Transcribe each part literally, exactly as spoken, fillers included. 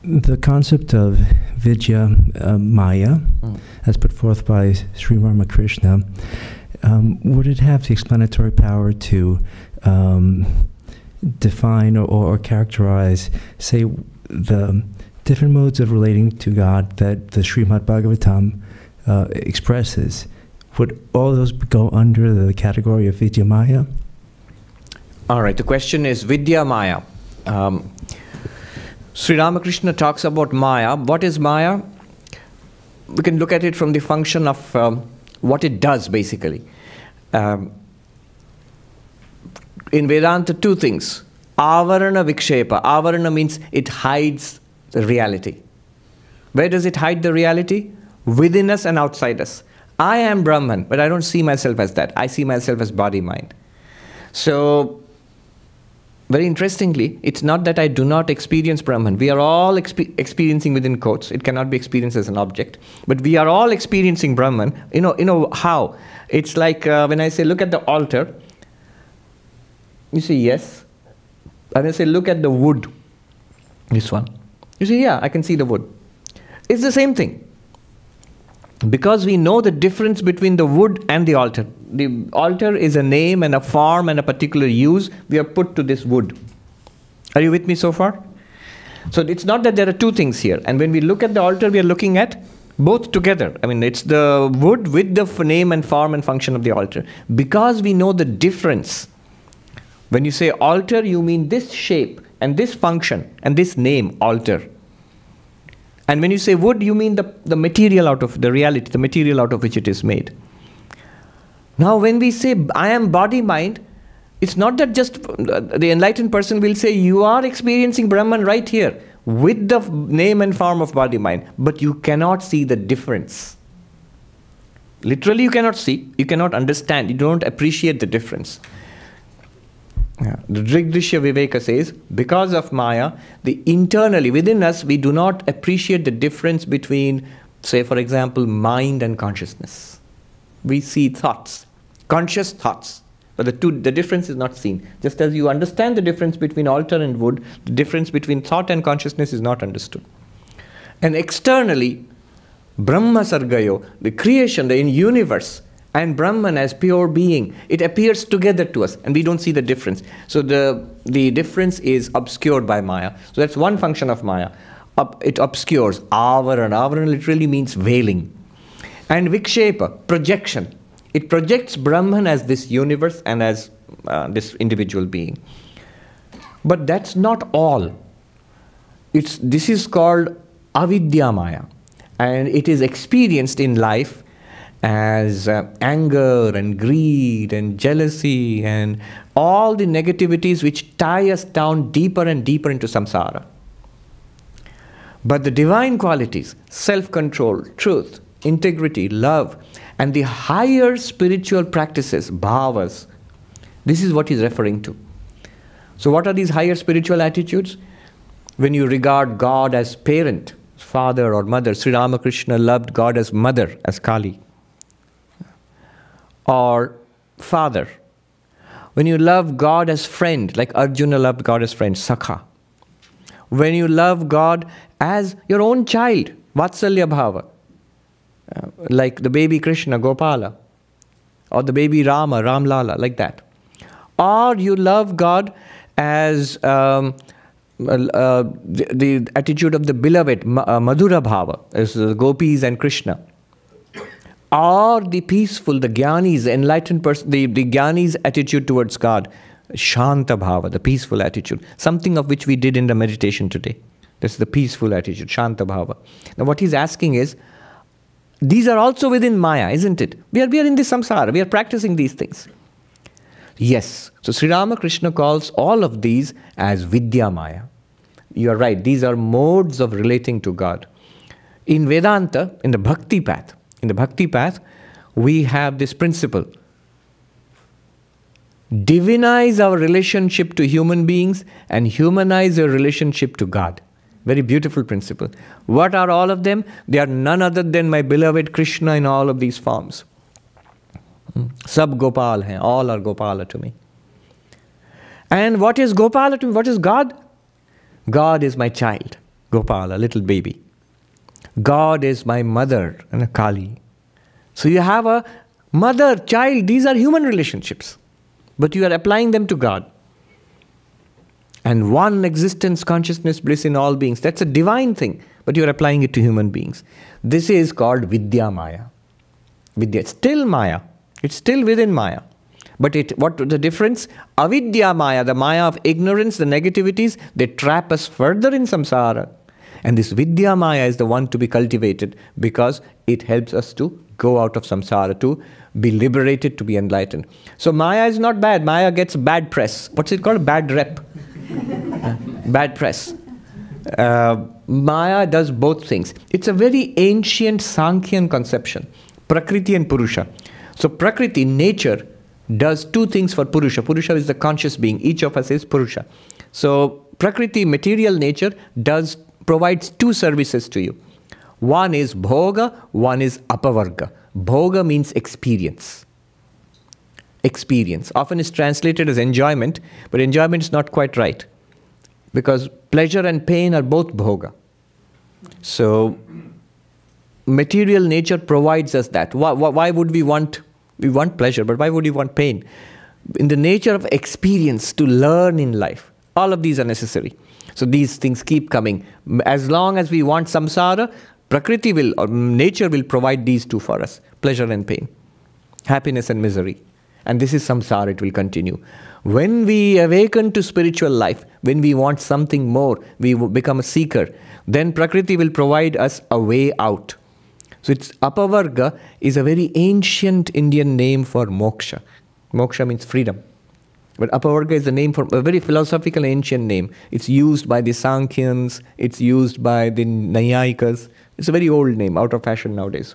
the concept of Vidya uh, Maya, mm. as put forth by Sri Ramakrishna, um, would it have the explanatory power to um, define or, or characterize, say, the different modes of relating to God that the Srimad Bhagavatam uh, expresses? Would all those go under the category of Vidya Maya? All right, the question is Vidya Maya. Um, Sri Ramakrishna talks about Maya. What is Maya? We can look at it from the function of um, what it does, basically. Um, in Vedanta, two things. Avarana Vikshepa. Avarana means it hides the reality. Where does it hide the reality? Within us and outside us. I am Brahman, but I don't see myself as that. I see myself as body-mind. So, very interestingly, it's not that I do not experience Brahman. We are all expe experiencing within quotes. It cannot be experienced as an object. But we are all experiencing Brahman. You know, you know how? It's like uh, when I say, look at the altar. You say, yes. And I say, look at the wood. This one. You say, yeah, I can see the wood. It's the same thing. Because we know the difference between the wood and the altar. The altar is a name and a form and a particular use we have put to this wood. Are you with me so far? So it's not that there are two things here. And when we look at the altar, we are looking at both together. I mean, it's the wood with the name and form and function of the altar. Because we know the difference. When you say altar, you mean this shape and this function and this name, altar. And when you say wood, you mean the, the material out of the reality, the material out of which it is made. Now, when we say, I am body-mind, it's not that just the enlightened person will say, you are experiencing Brahman right here with the name and form of body-mind, but you cannot see the difference. Literally, you cannot see, you cannot understand, you don't appreciate the difference. Yeah. The Drigdrishya Viveka says, because of Maya, the internally, within us, we do not appreciate the difference between, say, for example, mind and consciousness. We see thoughts, conscious thoughts, but the two, the difference is not seen. Just as you understand the difference between altar and wood, the difference between thought and consciousness is not understood. And externally, Brahma Sargayo, the creation, the universe, and Brahman as pure being, it appears together to us, and we don't see the difference. So the, the difference is obscured by Maya. So that's one function of Maya. Up, it obscures. Avarana. Avarana literally means veiling. And Vikshepa, projection. It projects Brahman as this universe and as uh, this individual being. But that's not all. It's, this is called Avidya Maya. And it is experienced in life as uh, anger and greed and jealousy and all the negativities which tie us down deeper and deeper into samsara. But the divine qualities, self-control, truth, integrity, love, and the higher spiritual practices, bhavas, this is what he's referring to. So what are these higher spiritual attitudes? When you regard God as parent, father or mother, Sri Ramakrishna loved God as mother, as Kali. Or father. When you love God as friend, like Arjuna loved God as friend, Sakha. When you love God as your own child, Vatsalya Bhava, uh, like the baby Krishna, Gopala, or the baby Rama, Ramlala, like that. Or you love God as um, uh, the, the attitude of the beloved, uh, Madhura Bhava, as the gopis and Krishna. Or the peaceful, the jnanis, enlightened person, the, the jnanis' attitude towards God, Shanta Bhava, the peaceful attitude, something of which we did in the meditation today. That's the peaceful attitude, Shanta Bhava. Now what he's asking is, these are also within Maya, isn't it? We are, we are in this samsara, we are practicing these things. Yes. So Sri Ramakrishna calls all of these as Vidya Maya. You are right, these are modes of relating to God. In Vedanta, in the Bhakti path, in the Bhakti path, we have this principle. Divinize our relationship to human beings and humanize our relationship to God. Very beautiful principle. What are all of them? They are none other than my beloved Krishna in all of these forms. Sab Gopal hai, all are Gopala to me. And what is Gopala to me? What is God? God is my child. Gopala, little baby. God is my mother, and a Kali. So you have a mother, child, these are human relationships. But you are applying them to God. And one existence, consciousness, bliss in all beings. That's a divine thing, but you are applying it to human beings. This is called Vidya Maya. Vidya, it's still Maya. It's still within Maya. But it, what the difference? Avidya Maya, the Maya of ignorance, the negativities, they trap us further in samsara. And this Vidya Maya is the one to be cultivated because it helps us to go out of samsara, to be liberated, to be enlightened. So Maya is not bad. Maya gets bad press. What's it called? Bad rep. uh, bad press. Uh, Maya does both things. It's a very ancient Sankhyan conception. Prakriti and Purusha. So Prakriti, nature, does two things for Purusha. Purusha is the conscious being. Each of us is Purusha. So Prakriti, material nature, does provides two services to you. One is bhoga, one is apavarga. Bhoga means experience. Experience. Often is translated as enjoyment, but enjoyment is not quite right. Because pleasure and pain are both bhoga. So material nature provides us that. Why, why would we want, we want pleasure, but why would we want pain? In the nature of experience, to learn in life, all of these are necessary. So these things keep coming. As long as we want samsara, Prakriti will, or nature will provide these two for us, pleasure and pain, happiness and misery. And this is samsara, it will continue. When we awaken to spiritual life, when we want something more, we become a seeker, then Prakriti will provide us a way out. So it's apavarga is a very ancient Indian name for moksha. Moksha means freedom. But apavarga is the name for a very philosophical ancient name. It's used by the Sankhyans, it's used by the Nayayikas. It's a very old name, out of fashion nowadays.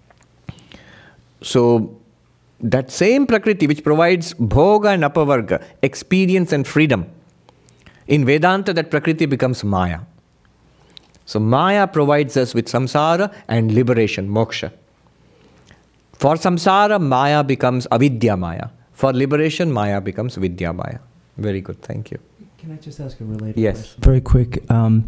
So that same Prakriti which provides bhoga and apavarga, experience and freedom, in Vedanta that Prakriti becomes Maya. So Maya provides us with samsara and liberation, moksha. For samsara, Maya becomes avidya Maya. For liberation, Maya becomes Vidya Maya. Very good, thank you. Can I just ask a related yes. question? Very quick. Um,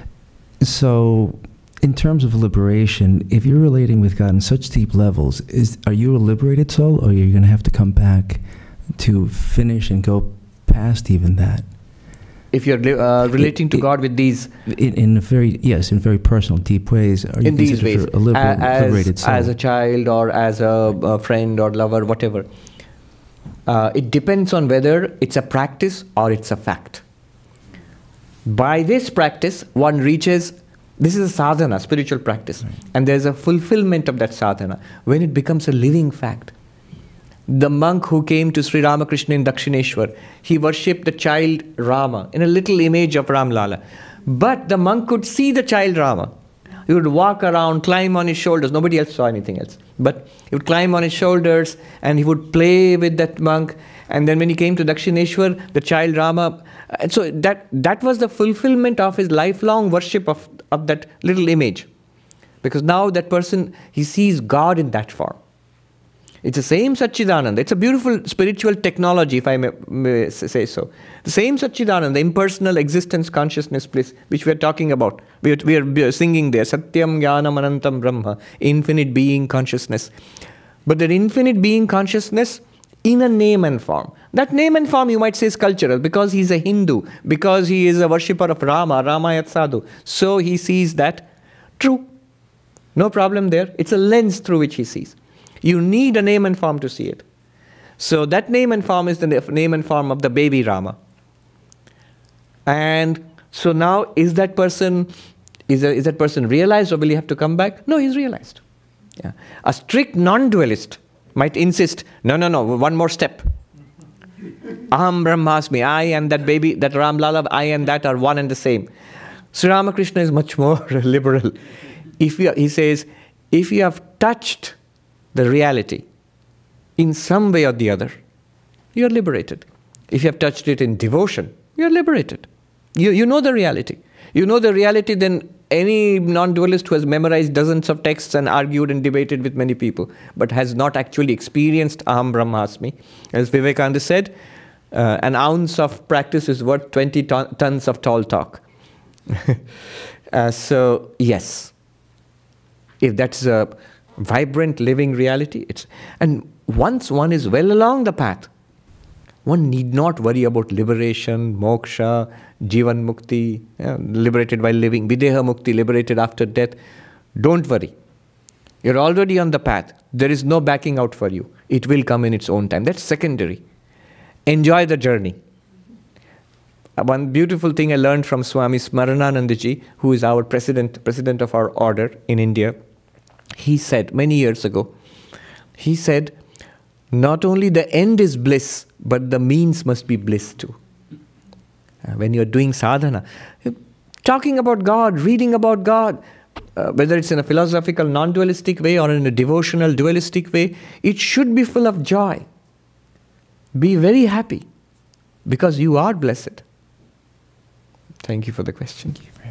so, in terms of liberation, if you're relating with God on such deep levels, is are you a liberated soul, or are you going to have to come back to finish and go past even that? If you're uh, relating it, to it, God with these... In, in a very, yes, in very personal, deep ways, are you in these ways, a liber as, liberated soul? As a child or as a, a friend or lover, whatever. Uh, it depends on whether it's a practice or it's a fact. By this practice, one reaches, this is a sadhana, spiritual practice, right. And there's a fulfillment of that sadhana when it becomes a living fact. The monk who came to Sri Ramakrishna in Dakshineshwar, he worshipped the child Rama in a little image of Ram Lala. But the monk could see the child Rama. He would walk around, climb on his shoulders. Nobody else saw anything else. But he would climb on his shoulders and he would play with that monk. And then when he came to Dakshineshwar, the child Rama. And so that, that was the fulfillment of his lifelong worship of, of that little image. Because now that person, he sees God in that form. It's the same Satchidananda. It's a beautiful spiritual technology, if I may, may say so. The same Satchidananda, the impersonal existence, consciousness, bliss, which we are talking about. We are, we are, we are singing there, Satyam Jnanam Anantam Brahma, infinite being consciousness. But that infinite being consciousness in a name and form. That name and form you might say is cultural, because he is a Hindu, because he is a worshipper of Rama, Ramayat Sadhu. So he sees that true. No problem there. It's a lens through which he sees. You need a name and form to see it. So that name and form is the name and form of the baby Rama. And so now, is that person, is, a, is that person realized, or will he have to come back? No, he's realized. Yeah. A strict non-dualist might insist, no, no, no, one more step. Aham Brahmasmi, I and that baby, that Ram Lala, I and that are one and the same. Sri Ramakrishna is much more liberal. If you, he says, if you have touched the reality in some way or the other, you are liberated. If you have touched it in devotion, you are liberated. You, you know the reality. You know the reality, then any non-dualist who has memorized dozens of texts and argued and debated with many people, but has not actually experienced Aham Brahmasmi, as Vivekananda said, uh, an ounce of practice is worth twenty ton tons of tall talk. Uh, so, yes. If that's a vibrant, living reality, it's... And once one is well along the path, one need not worry about liberation, moksha, jivan mukti, yeah, liberated while living, videha mukti, liberated after death. Don't worry. You're already on the path. There is no backing out for you. It will come in its own time. That's secondary. Enjoy the journey. One beautiful thing I learned from Swami Smarananandaji, who is our president, president of our order in India, he said many years ago, he said, not only the end is bliss, but the means must be bliss too. Uh, when you're doing sadhana, talking about God, reading about God, uh, whether it's in a philosophical, non-dualistic way or in a devotional, dualistic way, it should be full of joy. Be very happy, because you are blessed. Thank you for the question.